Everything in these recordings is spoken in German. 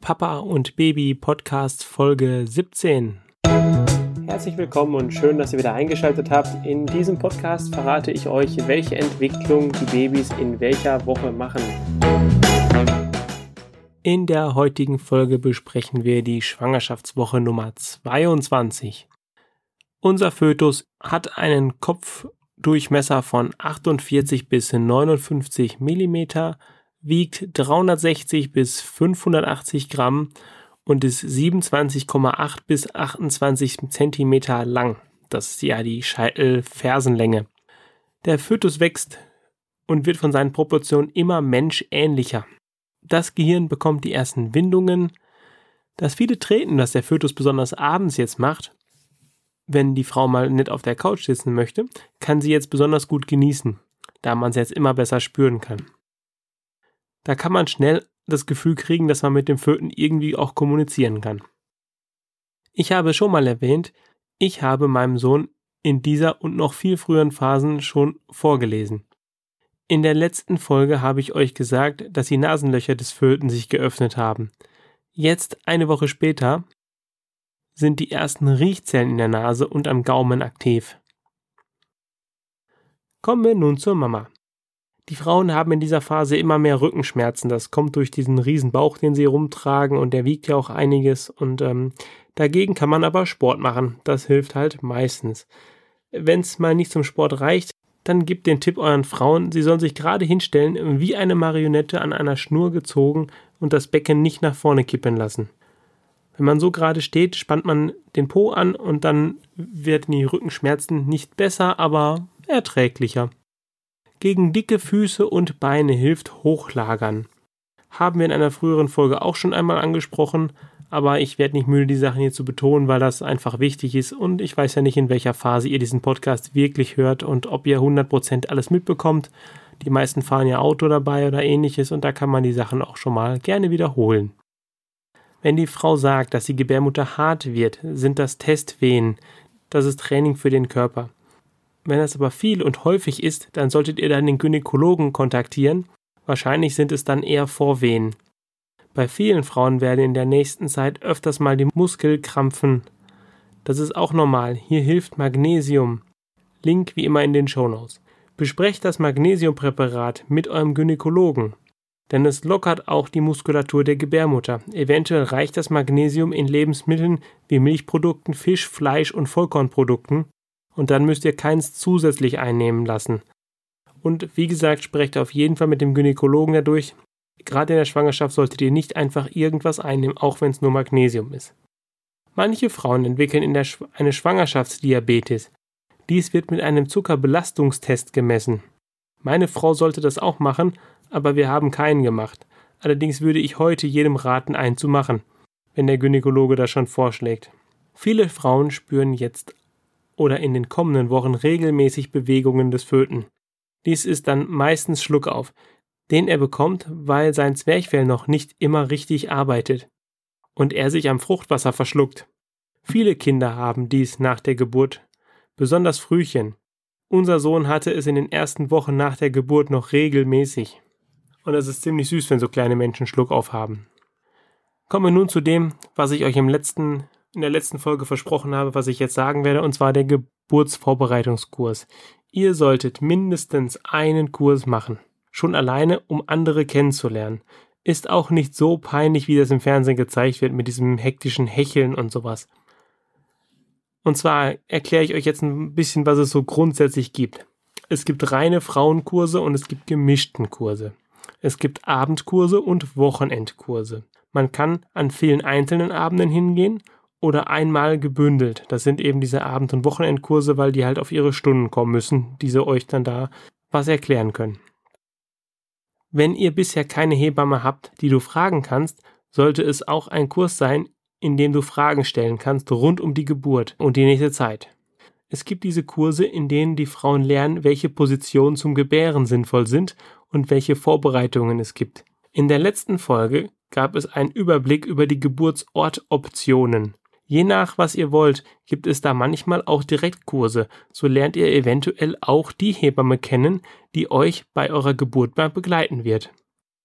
Papa und Baby Podcast Folge 17. Herzlich willkommen und schön, dass ihr wieder eingeschaltet habt. In diesem Podcast verrate ich euch, welche Entwicklung die Babys in welcher Woche machen. In der heutigen Folge besprechen wir die Schwangerschaftswoche Nummer 22. Unser Fötus hat einen Kopfdurchmesser von 48 bis 59 mm, wiegt 360 bis 580 Gramm und ist 27,8 bis 28 Zentimeter lang. Das ist ja die Scheitel-Fersenlänge. Der Fötus wächst und wird von seinen Proportionen immer menschähnlicher. Das Gehirn bekommt die ersten Windungen. Das viele Treten, das der Fötus besonders abends jetzt macht, wenn die Frau mal nicht auf der Couch sitzen möchte, kann sie jetzt besonders gut genießen, da man es jetzt immer besser spüren kann. Da kann man schnell das Gefühl kriegen, dass man mit dem Föten irgendwie auch kommunizieren kann. Ich habe schon mal erwähnt, ich habe meinem Sohn in dieser und noch viel früheren Phasen schon vorgelesen. In der letzten Folge habe ich euch gesagt, dass die Nasenlöcher des Föten sich geöffnet haben. Jetzt, eine Woche später, sind die ersten Riechzellen in der Nase und am Gaumen aktiv. Kommen wir nun zur Mama. Die Frauen haben in dieser Phase immer mehr Rückenschmerzen. Das kommt durch diesen riesen Bauch, den sie rumtragen, und der wiegt ja auch einiges. Und dagegen kann man aber Sport machen. Das hilft halt meistens. Wenn es mal nicht zum Sport reicht, dann gebt den Tipp euren Frauen, sie sollen sich gerade hinstellen, wie eine Marionette an einer Schnur gezogen und das Becken nicht nach vorne kippen lassen. Wenn man so gerade steht, spannt man den Po an und dann werden die Rückenschmerzen nicht besser, aber erträglicher. Gegen dicke Füße und Beine hilft Hochlagern. Haben wir in einer früheren Folge auch schon einmal angesprochen, aber ich werde nicht müde, die Sachen hier zu betonen, weil das einfach wichtig ist und ich weiß ja nicht, in welcher Phase ihr diesen Podcast wirklich hört und ob ihr 100% alles mitbekommt. Die meisten fahren ja Auto dabei oder ähnliches und da kann man die Sachen auch schon mal gerne wiederholen. Wenn die Frau sagt, dass die Gebärmutter hart wird, sind das Testwehen. Das ist Training für den Körper. Wenn das aber viel und häufig ist, dann solltet ihr dann den Gynäkologen kontaktieren. Wahrscheinlich sind es dann eher Vorwehen. Bei vielen Frauen werden in der nächsten Zeit öfters mal die Muskeln krampfen. Das ist auch normal. Hier hilft Magnesium. Link wie immer in den Shownotes. Besprecht das Magnesiumpräparat mit eurem Gynäkologen. Denn es lockert auch die Muskulatur der Gebärmutter. Eventuell reicht das Magnesium in Lebensmitteln wie Milchprodukten, Fisch, Fleisch und Vollkornprodukten. Und dann müsst ihr keins zusätzlich einnehmen lassen. Und wie gesagt, sprecht auf jeden Fall mit dem Gynäkologen dadurch. Gerade in der Schwangerschaft solltet ihr nicht einfach irgendwas einnehmen, auch wenn es nur Magnesium ist. Manche Frauen entwickeln eine Schwangerschaftsdiabetes. Dies wird mit einem Zuckerbelastungstest gemessen. Meine Frau sollte das auch machen, aber wir haben keinen gemacht. Allerdings würde ich heute jedem raten, einen zu machen, wenn der Gynäkologe das schon vorschlägt. Viele Frauen spüren jetzt oder in den kommenden Wochen regelmäßig Bewegungen des Föten. Dies ist dann meistens Schluckauf, den er bekommt, weil sein Zwerchfell noch nicht immer richtig arbeitet und er sich am Fruchtwasser verschluckt. Viele Kinder haben dies nach der Geburt, besonders Frühchen. Unser Sohn hatte es in den ersten Wochen nach der Geburt noch regelmäßig. Und es ist ziemlich süß, wenn so kleine Menschen Schluckauf haben. Kommen wir nun zu dem, was ich euch in der letzten Folge versprochen habe, was ich jetzt sagen werde, und zwar der Geburtsvorbereitungskurs. Ihr solltet mindestens einen Kurs machen. Schon alleine, um andere kennenzulernen. Ist auch nicht so peinlich, wie das im Fernsehen gezeigt wird, mit diesem hektischen Hecheln und sowas. Und zwar erkläre ich euch jetzt ein bisschen, was es so grundsätzlich gibt. Es gibt reine Frauenkurse und es gibt gemischten Kurse. Es gibt Abendkurse und Wochenendkurse. Man kann an vielen einzelnen Abenden hingehen oder einmal gebündelt. Das sind eben diese Abend- und Wochenendkurse, weil die halt auf ihre Stunden kommen müssen, die sie euch dann da was erklären können. Wenn ihr bisher keine Hebamme habt, die du fragen kannst, sollte es auch ein Kurs sein, in dem du Fragen stellen kannst rund um die Geburt und die nächste Zeit. Es gibt diese Kurse, in denen die Frauen lernen, welche Positionen zum Gebären sinnvoll sind und welche Vorbereitungen es gibt. In der letzten Folge gab es einen Überblick über die Geburtsortoptionen. Je nach was ihr wollt, gibt es da manchmal auch Direktkurse. So lernt ihr eventuell auch die Hebamme kennen, die euch bei eurer Geburt mal begleiten wird.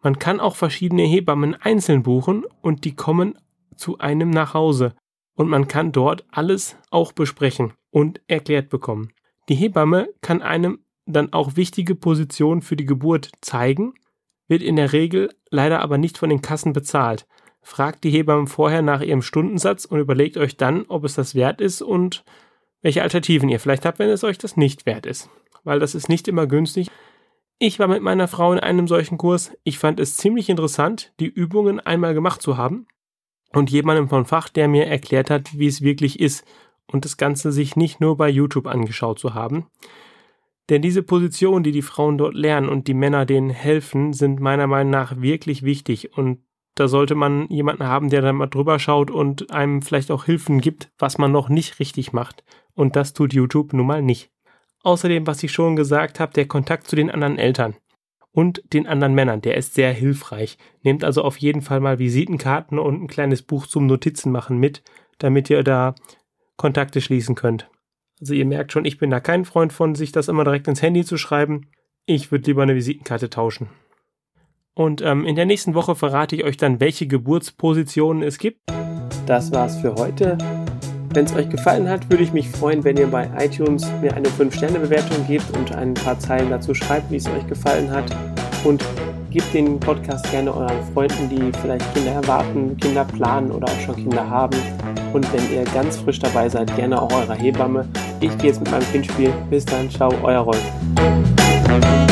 Man kann auch verschiedene Hebammen einzeln buchen und die kommen zu einem nach Hause. Und man kann dort alles auch besprechen und erklärt bekommen. Die Hebamme kann einem dann auch wichtige Positionen für die Geburt zeigen, wird in der Regel leider aber nicht von den Kassen bezahlt. Fragt die Hebamme vorher nach ihrem Stundensatz und überlegt euch dann, ob es das wert ist und welche Alternativen ihr vielleicht habt, wenn es euch das nicht wert ist. Weil das ist nicht immer günstig. Ich war mit meiner Frau in einem solchen Kurs. Ich fand es ziemlich interessant, die Übungen einmal gemacht zu haben und jemandem vom Fach, der mir erklärt hat, wie es wirklich ist und das Ganze sich nicht nur bei YouTube angeschaut zu haben. Denn diese Positionen, die Frauen dort lernen und die Männer denen helfen, sind meiner Meinung nach wirklich wichtig und da sollte man jemanden haben, der dann mal drüber schaut und einem vielleicht auch Hilfen gibt, was man noch nicht richtig macht. Und das tut YouTube nun mal nicht. Außerdem, was ich schon gesagt habe, der Kontakt zu den anderen Eltern und den anderen Männern, der ist sehr hilfreich. Nehmt also auf jeden Fall mal Visitenkarten und ein kleines Buch zum Notizen machen mit, damit ihr da Kontakte schließen könnt. Also ihr merkt schon, ich bin da kein Freund von, sich das immer direkt ins Handy zu schreiben. Ich würde lieber eine Visitenkarte tauschen. Und in der nächsten Woche verrate ich euch dann, welche Geburtspositionen es gibt. Das war's für heute. Wenn es euch gefallen hat, würde ich mich freuen, wenn ihr bei iTunes mir eine 5-Sterne-Bewertung gebt und ein paar Zeilen dazu schreibt, wie es euch gefallen hat. Und gebt den Podcast gerne euren Freunden, die vielleicht Kinder erwarten, Kinder planen oder auch schon Kinder haben. Und wenn ihr ganz frisch dabei seid, gerne auch eurer Hebamme. Ich gehe jetzt mit meinem Kind spielen. Bis dann, ciao, euer Rolf.